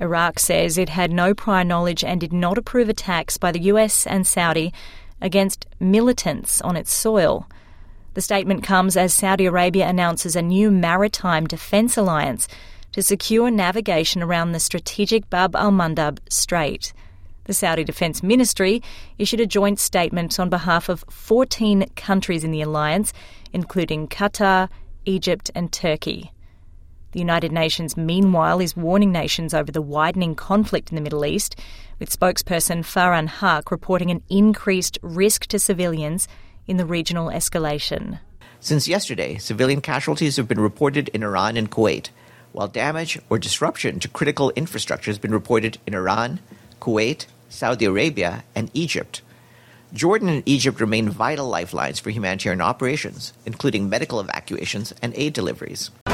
Iraq says it had no prior knowledge and did not approve attacks by the US and Saudi against militants on its soil. The statement comes as Saudi Arabia announces a new maritime defence alliance to secure navigation around the strategic Bab al-Mandab Strait. The Saudi Defence Ministry issued a joint statement on behalf of 14 countries in the alliance, including Qatar, Egypt and Turkey. The United Nations, meanwhile, is warning nations over the widening conflict in the Middle East, with spokesperson Farhan Haq reporting an increased risk to civilians in the regional escalation. Since yesterday, civilian casualties have been reported in Iran and Kuwait, while damage or disruption to critical infrastructure has been reported in Iran, Kuwait, Saudi Arabia, and Egypt. Jordan and Egypt remain vital lifelines for humanitarian operations, including medical evacuations and aid deliveries.